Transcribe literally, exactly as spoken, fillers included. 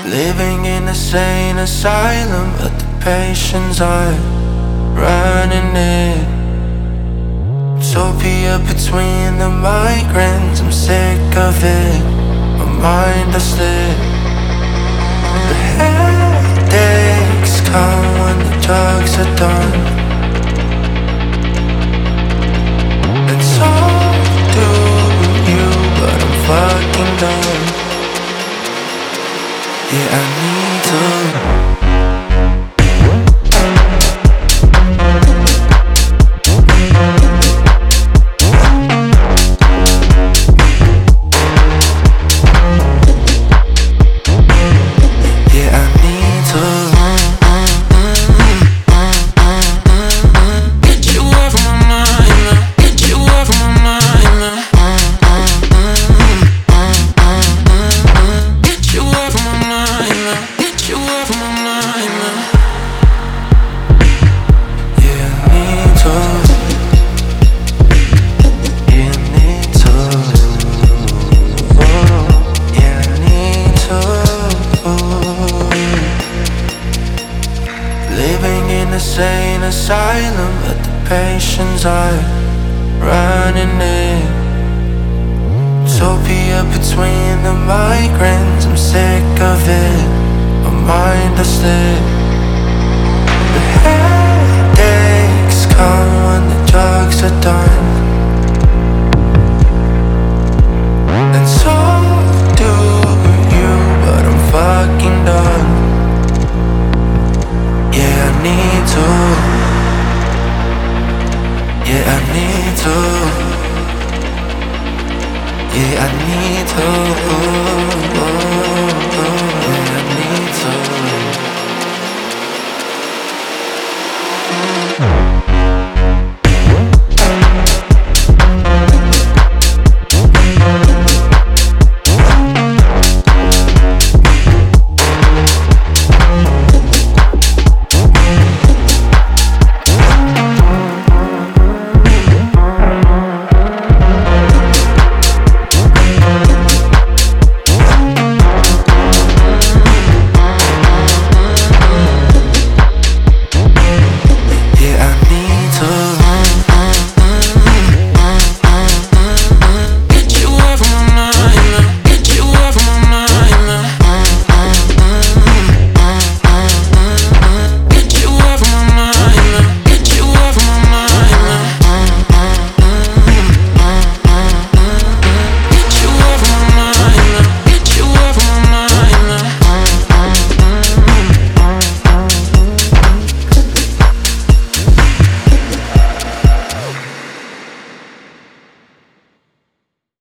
Living in a sane asylum, but the patients are running it. Utopia between the migrants, I'm sick of it. My mind is lit. The headaches come when the drugs are done. And so do you, but I'm fucking done. Yeah, I need to. Insane asylum, but the patients are running it. Utopia between the migrants, I'm sick of it. My mind is lit. The headaches come when the drugs are done. And so do you, but I'm fucking done. Yeah, I need to. Yeah, I need to. Yeah, I need to.